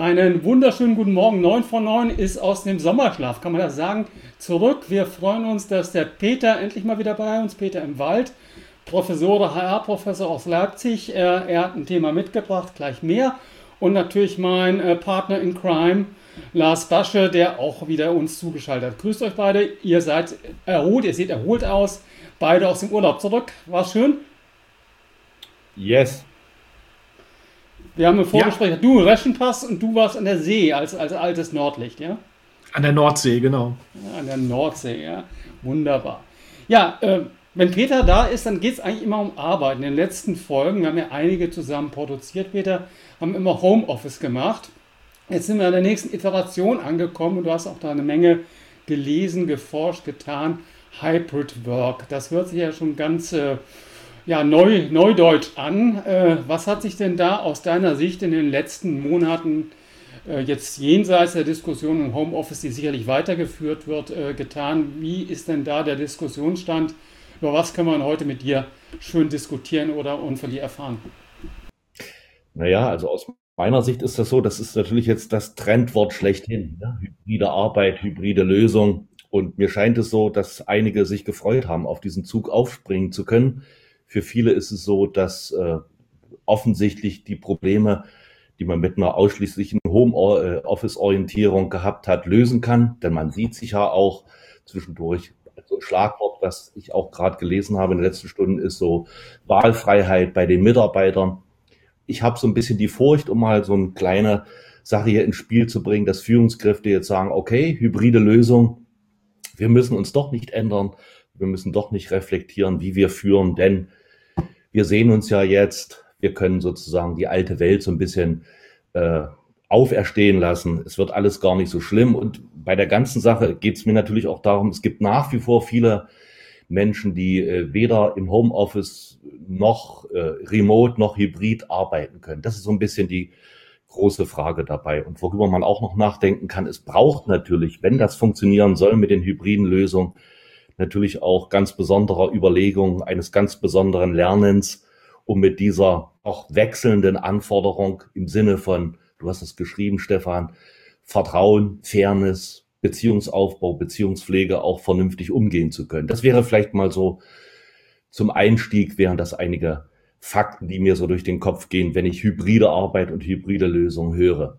Einen wunderschönen guten Morgen. 9 von 9 ist aus dem Sommerschlaf, kann man das sagen, zurück. Wir freuen uns, dass der Peter endlich mal wieder bei uns, Peter im Wald, HR-Professor aus Leipzig. Er hat ein Thema mitgebracht, gleich mehr. Und natürlich mein Partner in Crime, Lars Basche, der auch wieder uns zugeschaltet hat. Grüßt euch beide, ihr seid erholt, ihr seht erholt aus, beide aus dem Urlaub zurück. War's schön? Yes. Wir haben im Vorgespräch, du in Reschenpass und du warst an der See als altes Nordlicht, ja? An der Nordsee, genau. Ja, an der Nordsee, ja. Wunderbar. Ja, wenn Peter da ist, dann geht es eigentlich immer um Arbeit. In den letzten Folgen, wir haben ja einige zusammen produziert, Peter, haben immer Homeoffice gemacht. Jetzt sind wir in der nächsten Iteration angekommen und du hast auch da eine Menge gelesen, geforscht, getan. Hybrid Work, das hört sich ja schon ganz neudeutsch an. Was hat sich denn da aus deiner Sicht in den letzten Monaten jetzt jenseits der Diskussion im Homeoffice, die sicherlich weitergeführt wird, getan? Wie ist denn da der Diskussionsstand? Über was können wir heute mit dir schön diskutieren und von dir erfahren? Naja, also aus meiner Sicht ist das so, das ist natürlich jetzt das Trendwort schlechthin. Ne? Hybride Arbeit, hybride Lösung. Und mir scheint es so, dass einige sich gefreut haben, auf diesen Zug aufspringen zu können. Für viele ist es so, dass offensichtlich die Probleme, die man mit einer ausschließlichen Homeoffice-Orientierung gehabt hat, lösen kann. Denn man sieht sich ja auch zwischendurch, also Schlagwort, was ich auch gerade gelesen habe in den letzten Stunden, ist so Wahlfreiheit bei den Mitarbeitern. Ich habe so ein bisschen die Furcht, um mal so eine kleine Sache hier ins Spiel zu bringen, dass Führungskräfte jetzt sagen, okay, hybride Lösung, wir müssen uns doch nicht ändern, wir müssen doch nicht reflektieren, wie wir führen, denn wir sehen uns ja jetzt, wir können sozusagen die alte Welt so ein bisschen auferstehen lassen. Es wird alles gar nicht so schlimm. Und bei der ganzen Sache geht es mir natürlich auch darum, es gibt nach wie vor viele Menschen, die weder im Homeoffice noch remote noch hybrid arbeiten können. Das ist so ein bisschen die große Frage dabei. Und worüber man auch noch nachdenken kann, es braucht natürlich, wenn das funktionieren soll mit den hybriden Lösungen, natürlich auch ganz besonderer Überlegungen, eines ganz besonderen Lernens, um mit dieser auch wechselnden Anforderung im Sinne von, du hast es geschrieben, Stefan, Vertrauen, Fairness, Beziehungsaufbau, Beziehungspflege auch vernünftig umgehen zu können. Das wäre vielleicht mal so zum Einstieg, wären das einige Fakten, die mir so durch den Kopf gehen, wenn ich hybride Arbeit und hybride Lösungen höre.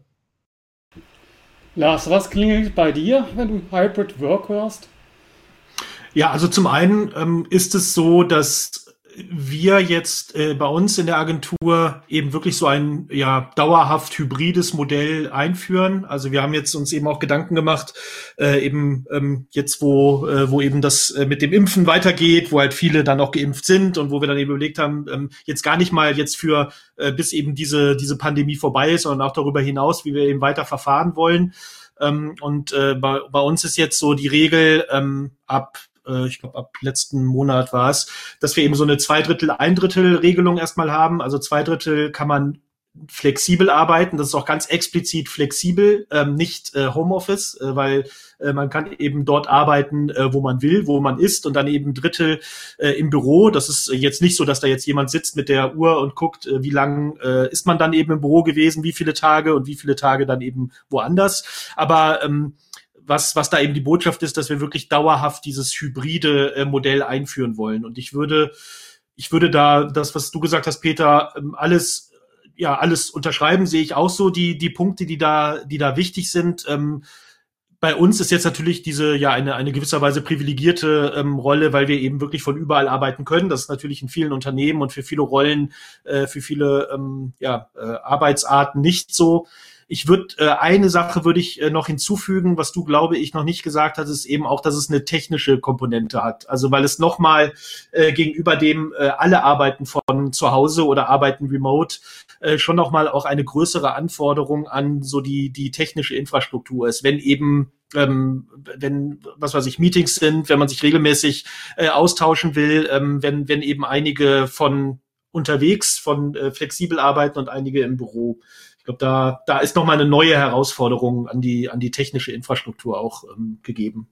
Lars, was klingelt bei dir, wenn du Hybrid Work hörst? Ja, also zum einen ist es so, dass wir jetzt bei uns in der Agentur eben wirklich so ein dauerhaft hybrides Modell einführen. Also wir haben jetzt uns eben auch Gedanken gemacht, jetzt wo eben das mit dem Impfen weitergeht, wo halt viele dann auch geimpft sind und wo wir dann eben überlegt haben, jetzt gar nicht mal jetzt für bis eben diese Pandemie vorbei ist, sondern auch darüber hinaus, wie wir eben weiter verfahren wollen. Bei uns ist jetzt so die Regel ich glaube, ab letzten Monat war es, dass wir eben so eine 2/3-1/3-Regelung erstmal haben. Also 2/3 kann man flexibel arbeiten. Das ist auch ganz explizit flexibel, nicht Homeoffice, weil man kann eben dort arbeiten, wo man will, wo man ist, und dann eben 1/3 im Büro. Das ist jetzt nicht so, dass da jetzt jemand sitzt mit der Uhr und guckt, wie lang ist man dann eben im Büro gewesen, wie viele Tage und wie viele Tage dann eben woanders. Aber was da eben die Botschaft ist, dass wir wirklich dauerhaft dieses hybride Modell einführen wollen. Und ich würde da das, was du gesagt hast, Peter, alles unterschreiben, sehe ich auch so, die Punkte, die da wichtig sind. Bei uns ist jetzt natürlich diese eine gewisserweise privilegierte Rolle, weil wir eben wirklich von überall arbeiten können. Das ist natürlich in vielen Unternehmen und für viele Rollen, für viele Arbeitsarten nicht so. Eine Sache würde ich noch hinzufügen, was du, glaube ich, noch nicht gesagt hast, ist eben auch, dass es eine technische Komponente hat. Also weil es nochmal gegenüber dem alle arbeiten von zu Hause oder arbeiten remote schon nochmal auch eine größere Anforderung an so die technische Infrastruktur ist. Wenn eben wenn, Meetings sind, wenn man sich regelmäßig austauschen will, wenn eben einige von unterwegs, von flexibel arbeiten und einige im Büro. Ich glaube, da ist nochmal eine neue Herausforderung an die technische Infrastruktur auch gegeben.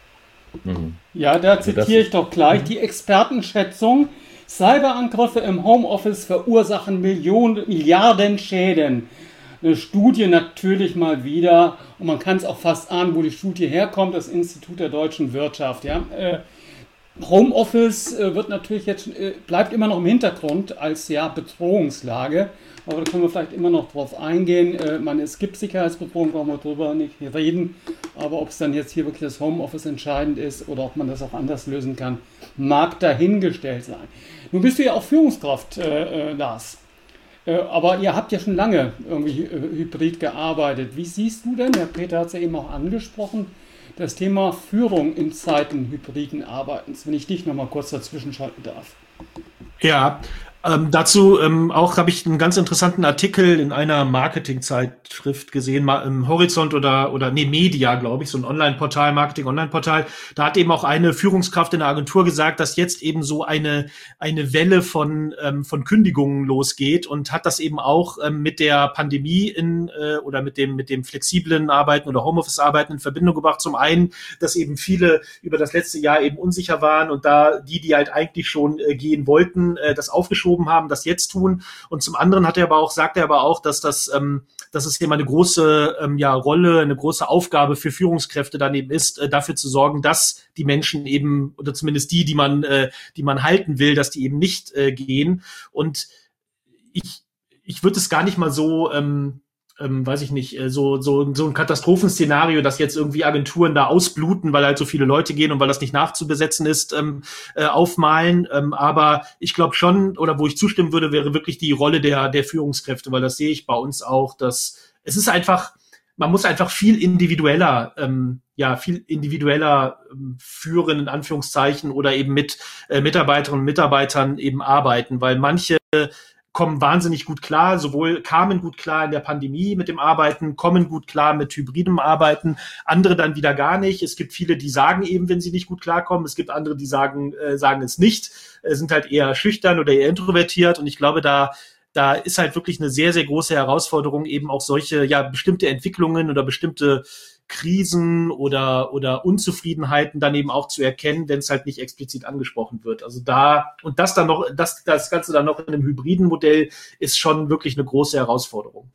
Ja, da zitiere ich doch gleich die Expertenschätzung. Cyberangriffe im Homeoffice verursachen Milliarden Schäden. eine Studie natürlich mal wieder, und man kann es auch fast ahnen, wo die Studie herkommt, das Institut der deutschen Wirtschaft. Ja? Homeoffice wird natürlich jetzt, bleibt immer noch im Hintergrund als ja, Bedrohungslage, aber da können wir vielleicht immer noch drauf eingehen. Es gibt Sicherheitsbedrohungen, brauchen wir drüber nicht reden, aber ob es dann jetzt hier wirklich das Homeoffice entscheidend ist oder ob man das auch anders lösen kann, mag dahingestellt sein. Nun bist du ja auch Führungskraft, Lars. Aber ihr habt ja schon lange irgendwie hybrid gearbeitet. Wie siehst du denn, Herr Peter hat es ja eben auch angesprochen, das Thema Führung in Zeiten hybriden Arbeitens, wenn ich dich nochmal kurz dazwischen schalten darf? Ja, dazu auch habe ich einen ganz interessanten Artikel in einer Marketingzeitschrift gesehen, im Horizont oder Media, glaube ich, so ein Online-Portal, Marketing-Online-Portal. Da hat eben auch eine Führungskraft in der Agentur gesagt, dass jetzt eben so eine Welle von Kündigungen losgeht, und hat das eben auch mit der Pandemie oder mit dem flexiblen Arbeiten oder Homeoffice-Arbeiten in Verbindung gebracht. Zum einen, dass eben viele über das letzte Jahr eben unsicher waren und da die halt eigentlich schon gehen wollten, das aufgeschoben haben, das jetzt tun. Und zum anderen sagt er aber auch, dass das eben eine große Rolle, eine große Aufgabe für Führungskräfte dann eben ist, dafür zu sorgen, dass die Menschen eben, oder zumindest die man halten will, dass die eben nicht gehen. Und ich würde es gar nicht mal so weiß ich nicht, so ein Katastrophenszenario, dass jetzt irgendwie Agenturen da ausbluten, weil halt so viele Leute gehen und weil das nicht nachzubesetzen ist, aufmalen. Aber ich glaube schon, oder wo ich zustimmen würde, wäre wirklich die Rolle der Führungskräfte, weil das sehe ich bei uns auch, dass es ist einfach, man muss einfach viel individueller führen, in Anführungszeichen, oder eben mit Mitarbeiterinnen und Mitarbeitern eben arbeiten, weil manche kamen gut klar in der Pandemie mit dem Arbeiten, kommen gut klar mit hybridem Arbeiten, andere dann wieder gar nicht. Es gibt viele, die sagen eben, wenn sie nicht gut klarkommen. Es gibt andere, die sagen es nicht, sind halt eher schüchtern oder eher introvertiert. Und ich glaube, da ist halt wirklich eine sehr, sehr große Herausforderung, eben auch solche, bestimmte Entwicklungen oder bestimmte Krisen oder Unzufriedenheiten dann eben auch zu erkennen, wenn es halt nicht explizit angesprochen wird. Also das Ganze dann noch in einem hybriden Modell ist schon wirklich eine große Herausforderung.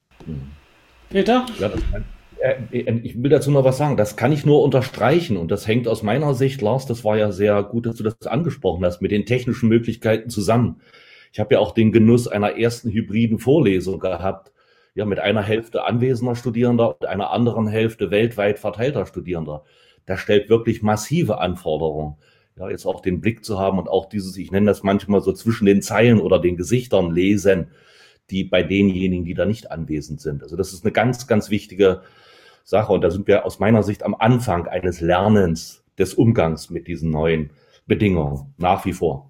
Peter? Ja, ich will dazu noch was sagen. Das kann ich nur unterstreichen, und das hängt aus meiner Sicht, Lars, das war ja sehr gut, dass du das angesprochen hast, mit den technischen Möglichkeiten zusammen. Ich habe ja auch den Genuss einer ersten hybriden Vorlesung gehabt, ja, mit einer Hälfte anwesender Studierender und einer anderen Hälfte weltweit verteilter Studierender. Das stellt wirklich massive Anforderungen. Ja, jetzt auch den Blick zu haben und auch dieses, ich nenne das manchmal so zwischen den Zeilen oder den Gesichtern lesen, die bei denjenigen, die da nicht anwesend sind. Also das ist eine ganz, ganz wichtige Sache, und da sind wir aus meiner Sicht am Anfang eines Lernens des Umgangs mit diesen neuen Bedingungen, nach wie vor.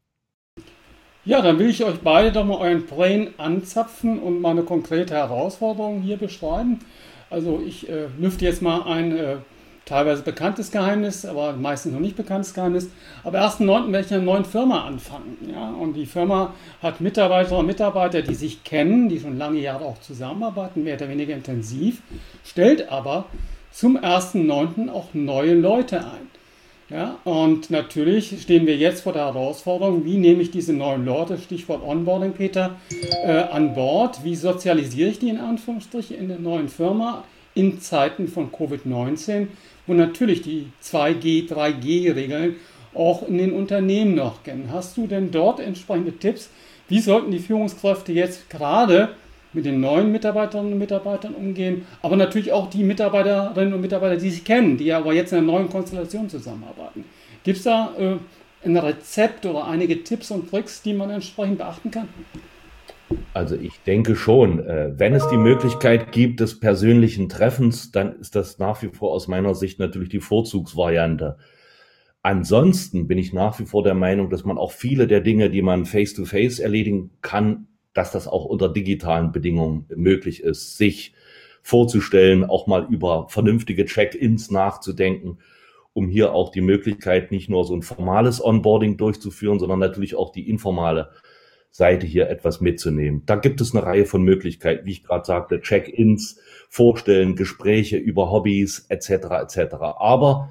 Ja, dann will ich euch beide doch mal euren Brain anzapfen und mal eine konkrete Herausforderung hier beschreiben. Also ich lüfte jetzt mal ein teilweise bekanntes Geheimnis, aber meistens noch nicht bekanntes Geheimnis. Ab 1.9. werde ich in einer neuen Firma anfangen. Ja? Und die Firma hat Mitarbeiterinnen und Mitarbeiter, die sich kennen, die schon lange Jahre auch zusammenarbeiten, mehr oder weniger intensiv, stellt aber zum 1.9. auch neue Leute ein. Ja, und natürlich stehen wir jetzt vor der Herausforderung, wie nehme ich diese neuen Leute, Stichwort Onboarding, Peter, an Bord? Wie sozialisiere ich die in Anführungsstrichen in der neuen Firma in Zeiten von Covid-19, wo natürlich die 2G, 3G-Regeln auch in den Unternehmen noch kennen? Hast du denn dort entsprechende Tipps? Wie sollten die Führungskräfte jetzt gerade mit den neuen Mitarbeiterinnen und Mitarbeitern umgehen, aber natürlich auch die Mitarbeiterinnen und Mitarbeiter, die sich kennen, die aber jetzt in einer neuen Konstellation zusammenarbeiten. Gibt es da ein Rezept oder einige Tipps und Tricks, die man entsprechend beachten kann? Also ich denke schon, wenn es die Möglichkeit gibt des persönlichen Treffens, dann ist das nach wie vor aus meiner Sicht natürlich die Vorzugsvariante. Ansonsten bin ich nach wie vor der Meinung, dass man auch viele der Dinge, die man face-to-face erledigen kann, dass das auch unter digitalen Bedingungen möglich ist, sich vorzustellen, auch mal über vernünftige Check-ins nachzudenken, um hier auch die Möglichkeit, nicht nur so ein formales Onboarding durchzuführen, sondern natürlich auch die informale Seite hier etwas mitzunehmen. Da gibt es eine Reihe von Möglichkeiten, wie ich gerade sagte, Check-ins, Vorstellen, Gespräche über Hobbys etc. etc. Aber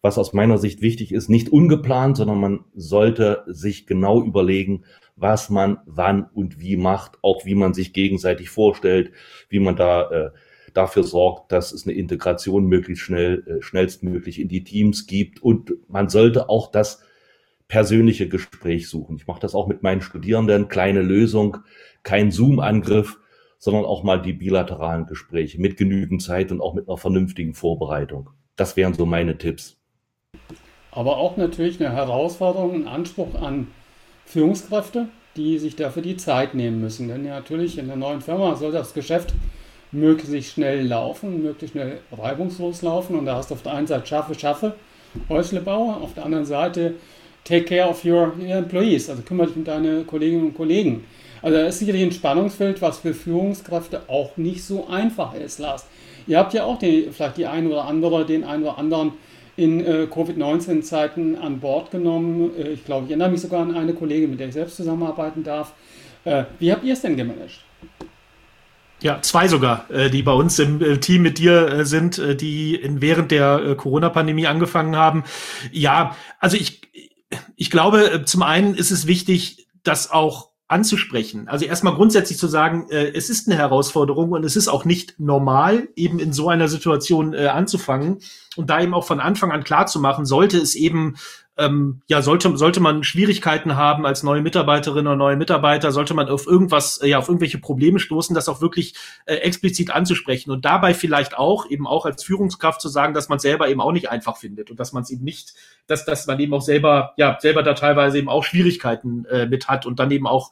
was aus meiner Sicht wichtig ist, nicht ungeplant, sondern man sollte sich genau überlegen, was man wann und wie macht, auch wie man sich gegenseitig vorstellt, wie man da dafür sorgt, dass es eine Integration möglichst schnellstmöglich in die Teams gibt. Und man sollte auch das persönliche Gespräch suchen. Ich mache das auch mit meinen Studierenden, kleine Lösung, kein Zoom-Angriff, sondern auch mal die bilateralen Gespräche mit genügend Zeit und auch mit einer vernünftigen Vorbereitung. Das wären so meine Tipps. Aber auch natürlich eine Herausforderung, ein Anspruch an Führungskräfte, die sich dafür die Zeit nehmen müssen. Denn ja, natürlich in der neuen Firma soll das Geschäft möglichst schnell laufen, möglichst schnell reibungslos laufen. Und da hast du auf der einen Seite schaffe, Häuslebauer, auf der anderen Seite take care of your employees, also kümmere dich um deine Kolleginnen und Kollegen. Also da ist sicherlich ein Spannungsfeld, was für Führungskräfte auch nicht so einfach ist, Lars. Ihr habt ja auch vielleicht den einen oder anderen in Covid-19-Zeiten an Bord genommen. Ich glaube, ich erinnere mich sogar an eine Kollegin, mit der ich selbst zusammenarbeiten darf. Wie habt ihr es denn gemanagt? Ja, 2 sogar, die bei uns im Team mit dir sind, die während der Corona-Pandemie angefangen haben. Ja, also ich glaube, zum einen ist es wichtig, das auch anzusprechen. Also erstmal grundsätzlich zu sagen, es ist eine Herausforderung und es ist auch nicht normal, eben in so einer Situation anzufangen und da eben auch von Anfang an klar zu machen, sollte es eben sollte man Schwierigkeiten haben als neue Mitarbeiterin oder neue Mitarbeiter, sollte man auf irgendwas, auf irgendwelche Probleme stoßen, das auch wirklich explizit anzusprechen und dabei vielleicht auch eben auch als Führungskraft zu sagen, dass man es selber eben auch nicht einfach findet und dass man es eben nicht, dass man eben auch selber da teilweise eben auch Schwierigkeiten mit hat und dann eben auch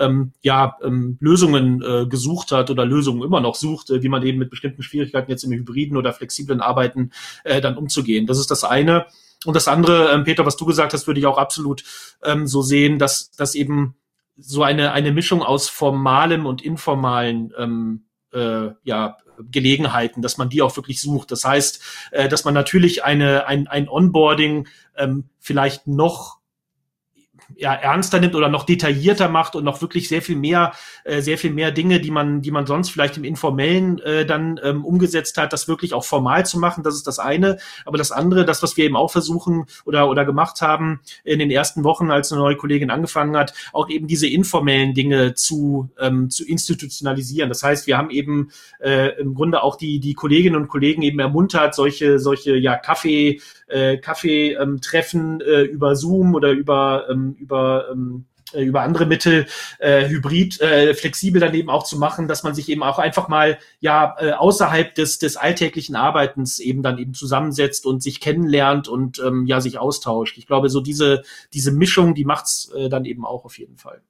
Lösungen gesucht hat oder Lösungen immer noch sucht, wie man eben mit bestimmten Schwierigkeiten jetzt im hybriden oder flexiblen Arbeiten dann umzugehen. Das ist das eine. Und das andere, Peter, was du gesagt hast, würde ich auch absolut so sehen, dass eben so eine Mischung aus formalem und informalen Gelegenheiten, dass man die auch wirklich sucht. Das heißt, dass man natürlich ein Onboarding vielleicht noch ernster nimmt oder noch detaillierter macht und noch wirklich sehr viel mehr Dinge, die man sonst vielleicht im Informellen dann umgesetzt hat, das wirklich auch formal zu machen. Das ist das eine. Aber das andere, das, was wir eben auch versuchen oder gemacht haben in den ersten Wochen, als eine neue Kollegin angefangen hat, auch eben diese informellen Dinge zu institutionalisieren. Das heißt, wir haben eben im Grunde auch die Kolleginnen und Kollegen eben ermuntert, solche Kaffeetreffen über Zoom oder über andere Mittel hybrid, flexibel dann eben auch zu machen, dass man sich eben auch einfach mal außerhalb des alltäglichen Arbeitens eben dann eben zusammensetzt und sich kennenlernt und sich austauscht. Ich glaube, so diese Mischung, die macht's dann eben auch auf jeden Fall.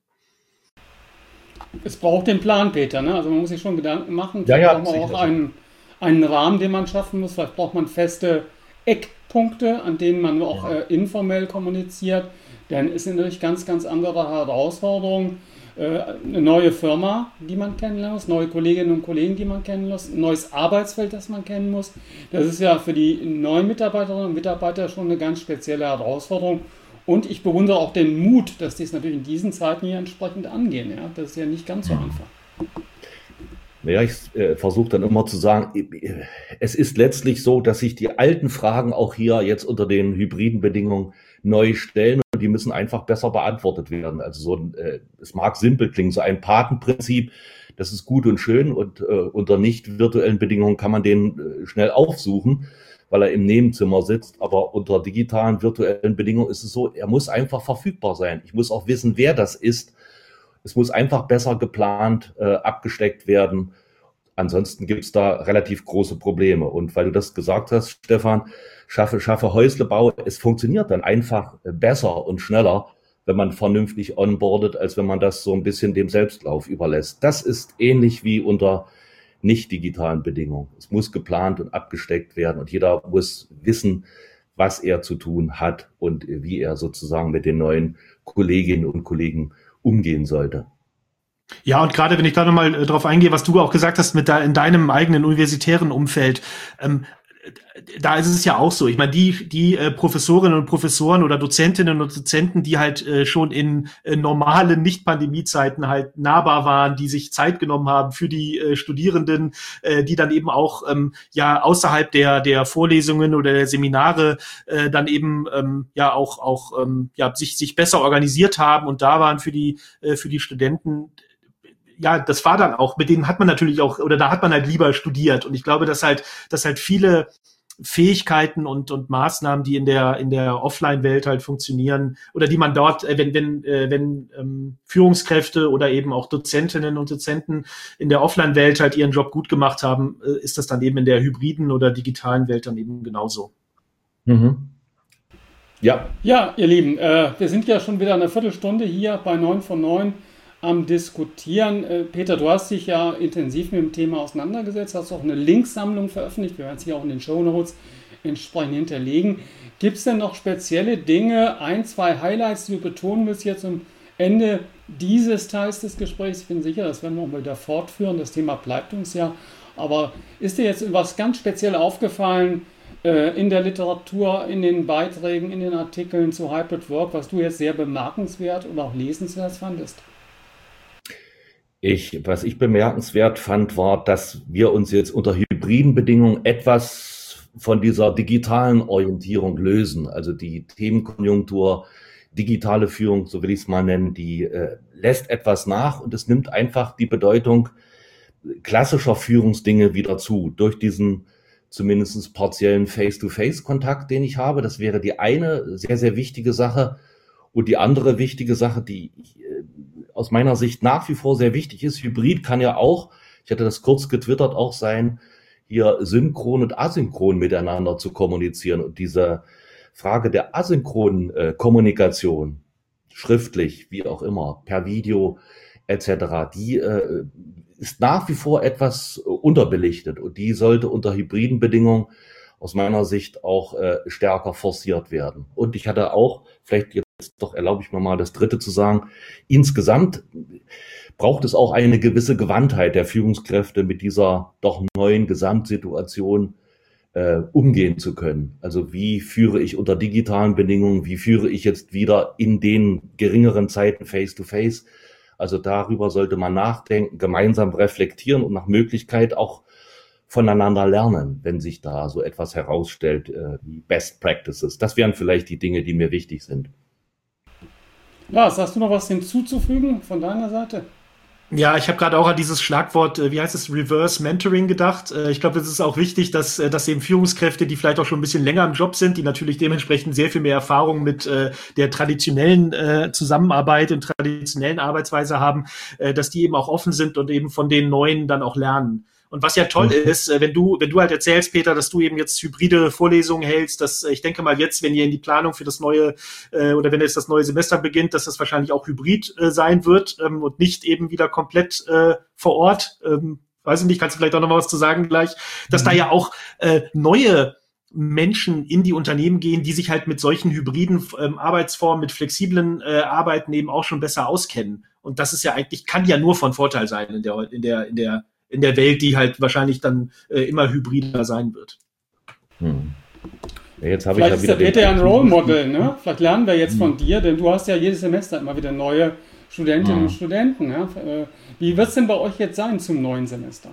Es braucht den Plan, Peter, ne? Also man muss sich schon Gedanken machen. Vielleicht braucht man auch einen Rahmen, den man schaffen muss. Vielleicht braucht man feste Eckpunkte, an denen man auch informell kommuniziert. Denn es sind natürlich ganz, ganz andere Herausforderungen. Eine neue Firma, die man kennenlernen muss, neue Kolleginnen und Kollegen, die man kennen muss, ein neues Arbeitsfeld, das man kennen muss. Das ist ja für die neuen Mitarbeiterinnen und Mitarbeiter schon eine ganz spezielle Herausforderung. Und ich bewundere auch den Mut, dass die es natürlich in diesen Zeiten hier entsprechend angehen. Ja? Das ist ja nicht ganz so einfach. Naja, ich versuche dann immer zu sagen, es ist letztlich so, dass sich die alten Fragen auch hier jetzt unter den hybriden Bedingungen neu stellen und die müssen einfach besser beantwortet werden. Also es mag simpel klingen, so ein Patenprinzip, das ist gut und schön und unter nicht virtuellen Bedingungen kann man den schnell aufsuchen, weil er im Nebenzimmer sitzt, aber unter digitalen, virtuellen Bedingungen ist es so, er muss einfach verfügbar sein. Ich muss auch wissen, wer das ist. Es muss einfach besser geplant, abgesteckt werden. Ansonsten gibt es da relativ große Probleme. Und weil du das gesagt hast, Stefan, schaffe Häuslebau, es funktioniert dann einfach besser und schneller, wenn man vernünftig onboardet, als wenn man das so ein bisschen dem Selbstlauf überlässt. Das ist ähnlich wie unter nicht digitalen Bedingungen. Es muss geplant und abgesteckt werden und jeder muss wissen, was er zu tun hat und wie er sozusagen mit den neuen Kolleginnen und Kollegen umgehen sollte. Ja, und gerade wenn ich da nochmal drauf eingehe, was du auch gesagt hast in deinem eigenen universitären Umfeld, da ist es ja auch so. Ich meine, die Professorinnen und Professoren oder Dozentinnen und Dozenten, die halt schon in normalen Nicht-Pandemie-Zeiten halt nahbar waren, die sich Zeit genommen haben für die Studierenden, die dann eben auch ja außerhalb der Vorlesungen oder der Seminare dann eben ja auch ja sich besser organisiert haben und da waren für die Studenten. Ja, das war dann auch, mit denen hat man natürlich auch, oder da hat man halt lieber studiert. Und ich glaube, dass halt viele Fähigkeiten und Maßnahmen, die in der Offline-Welt halt funktionieren, oder die man dort, wenn Führungskräfte oder eben auch Dozentinnen und Dozenten in der Offline-Welt halt ihren Job gut gemacht haben, ist das dann eben in der hybriden oder digitalen Welt dann eben genauso. Mhm. Ja. Ja, ihr Lieben, wir sind ja schon wieder eine Viertelstunde hier bei 9 von 9 am Diskutieren. Peter, du hast dich ja intensiv mit dem Thema auseinandergesetzt, hast auch eine Linksammlung veröffentlicht. Wir werden es hier auch in den Shownotes entsprechend hinterlegen. Gibt es denn noch spezielle Dinge, ein, zwei Highlights, die du betonen willst jetzt am Ende dieses Teils des Gesprächs? Ich bin sicher, das werden wir auch wieder fortführen. Das Thema bleibt uns ja. Aber ist dir jetzt was ganz speziell aufgefallen in der Literatur, in den Beiträgen, in den Artikeln zu Hybrid Work, was du jetzt sehr bemerkenswert und auch lesenswert fandest? Was ich bemerkenswert fand, war, dass wir uns jetzt unter hybriden Bedingungen etwas von dieser digitalen Orientierung lösen. Also die Themenkonjunktur, digitale Führung, so will ich es mal nennen, die lässt etwas nach und es nimmt einfach die Bedeutung klassischer Führungsdinge wieder zu, durch diesen zumindest partiellen Face-to-Face-Kontakt, den ich habe. Das wäre die eine sehr, sehr wichtige Sache. Und die andere wichtige Sache, die aus meiner Sicht nach wie vor sehr wichtig ist, Hybrid kann ja auch, ich hatte das kurz getwittert, auch sein, hier synchron und asynchron miteinander zu kommunizieren. Und diese Frage der asynchronen Kommunikation, schriftlich, wie auch immer, per Video etc., die ist nach wie vor etwas unterbelichtet und die sollte unter hybriden Bedingungen aus meiner Sicht auch stärker forciert werden. Und ich hatte auch, vielleicht jetzt doch erlaube ich mir mal das Dritte zu sagen, insgesamt braucht es auch eine gewisse Gewandtheit der Führungskräfte, mit dieser doch neuen Gesamtsituation umgehen zu können. Also wie führe ich unter digitalen Bedingungen, wie führe ich jetzt wieder in den geringeren Zeiten face-to-face? Also darüber sollte man nachdenken, gemeinsam reflektieren und nach Möglichkeit auch voneinander lernen, wenn sich da so etwas herausstellt wie Best Practices. Das wären vielleicht die Dinge, die mir wichtig sind. Lars, hast du noch was hinzuzufügen von deiner Seite? Ja, ich habe gerade auch an dieses Schlagwort, wie heißt es, Reverse Mentoring gedacht. Ich glaube, es ist auch wichtig, dass eben Führungskräfte, die vielleicht auch schon ein bisschen länger im Job sind, die natürlich dementsprechend sehr viel mehr Erfahrung mit der traditionellen Zusammenarbeit und traditionellen Arbeitsweise haben, dass die eben auch offen sind und eben von den Neuen dann auch lernen. Und was ja toll ist, wenn du halt erzählst, Peter, dass du eben jetzt hybride Vorlesungen hältst, dass ich denke mal jetzt, wenn ihr in die Planung für das neue oder wenn jetzt das neue Semester beginnt, dass das wahrscheinlich auch hybrid sein wird und nicht eben wieder komplett vor Ort. Weiß ich nicht, kannst du vielleicht auch noch mal was zu sagen gleich, dass da ja auch neue Menschen in die Unternehmen gehen, die sich halt mit solchen hybriden Arbeitsformen, mit flexiblen Arbeiten eben auch schon besser auskennen. Und das ist ja eigentlich, kann ja nur von Vorteil sein in der Welt, die halt wahrscheinlich dann immer hybrider sein wird. Ja, jetzt habe Vielleicht ich ja ist der wieder Peter ja ein Role Model, ne? Vielleicht lernen wir jetzt von dir, denn du hast ja jedes Semester immer wieder neue Studentinnen und Studenten. Ja? Wie wird es denn bei euch jetzt sein zum neuen Semester?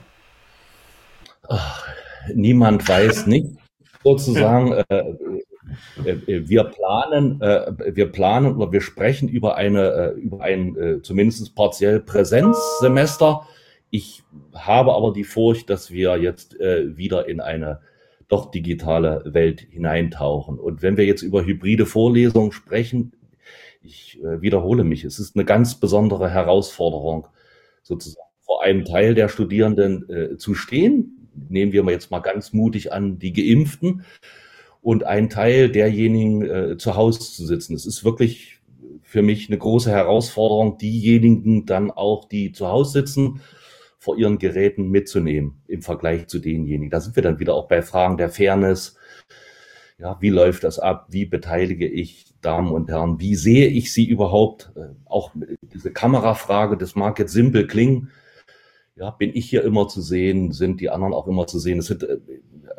Niemand weiß nicht, sozusagen. Wir planen oder wir sprechen über ein zumindest partiell Präsenzsemester. Ich habe aber die Furcht, dass wir jetzt wieder in eine doch digitale Welt hineintauchen. Und wenn wir jetzt über hybride Vorlesungen sprechen, ich wiederhole mich, es ist eine ganz besondere Herausforderung, sozusagen vor einem Teil der Studierenden zu stehen. Nehmen wir jetzt mal ganz mutig an, die Geimpften, und ein Teil derjenigen zu Hause zu sitzen. Es ist wirklich für mich eine große Herausforderung, diejenigen dann auch, die zu Hause sitzen, vor ihren Geräten mitzunehmen im Vergleich zu denjenigen. Da sind wir dann wieder auch bei Fragen der Fairness. Ja, wie läuft das ab? Wie beteilige ich Damen und Herren? Wie sehe ich sie überhaupt? Auch diese Kamerafrage, das mag jetzt simpel klingen. Ja, bin ich hier immer zu sehen? Sind die anderen auch immer zu sehen? Es sind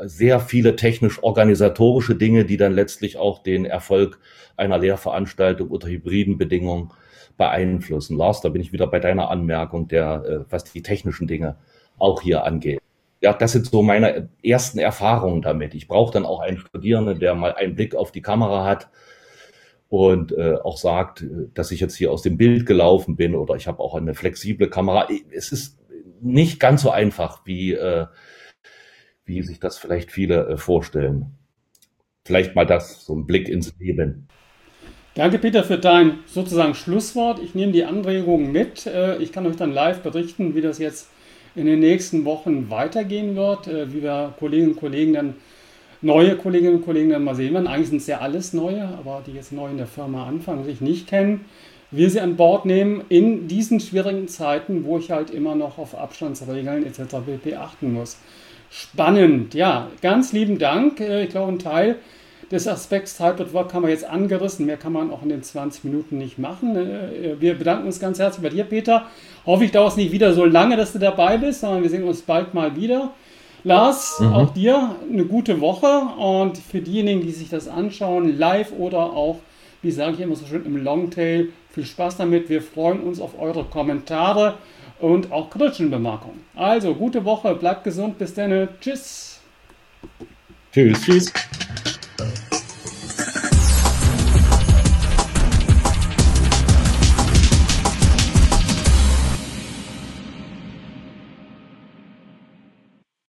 sehr viele technisch-organisatorische Dinge, die dann letztlich auch den Erfolg einer Lehrveranstaltung unter hybriden Bedingungen beeinflussen. Lars, da bin ich wieder bei deiner Anmerkung, was die technischen Dinge auch hier angeht. Ja, das sind so meine ersten Erfahrungen damit. Ich brauche dann auch einen Studierenden, der mal einen Blick auf die Kamera hat und auch sagt, dass ich jetzt hier aus dem Bild gelaufen bin oder ich habe auch eine flexible Kamera. Es ist nicht ganz so einfach, wie sich das vielleicht viele vorstellen. Vielleicht mal so ein Blick ins Leben. Danke, Peter, für dein sozusagen Schlusswort. Ich nehme die Anregungen mit. Ich kann euch dann live berichten, wie das jetzt in den nächsten Wochen weitergehen wird, wie wir neue Kolleginnen und Kollegen dann mal sehen werden. Eigentlich sind es ja alles neue, aber die jetzt neu in der Firma anfangen, sich nicht kennen. Wir sie an Bord nehmen in diesen schwierigen Zeiten, wo ich halt immer noch auf Abstandsregeln etc. pp. Achten muss. Spannend, ja, ganz lieben Dank. Ich glaube, ein Teil des Aspekts Hybrid Work haben wir jetzt angerissen. Mehr kann man auch in den 20 Minuten nicht machen. Wir bedanken uns ganz herzlich bei dir, Peter. Hoffe ich, dauert es nicht wieder so lange, dass du dabei bist, sondern wir sehen uns bald mal wieder. Lars, auch dir eine gute Woche und für diejenigen, die sich das anschauen, live oder auch, wie sage ich immer so schön, im Longtail, viel Spaß damit. Wir freuen uns auf eure Kommentare und auch kritischen Bemerkungen. Also, gute Woche, bleibt gesund, bis dann. Tschüss. Tschüss.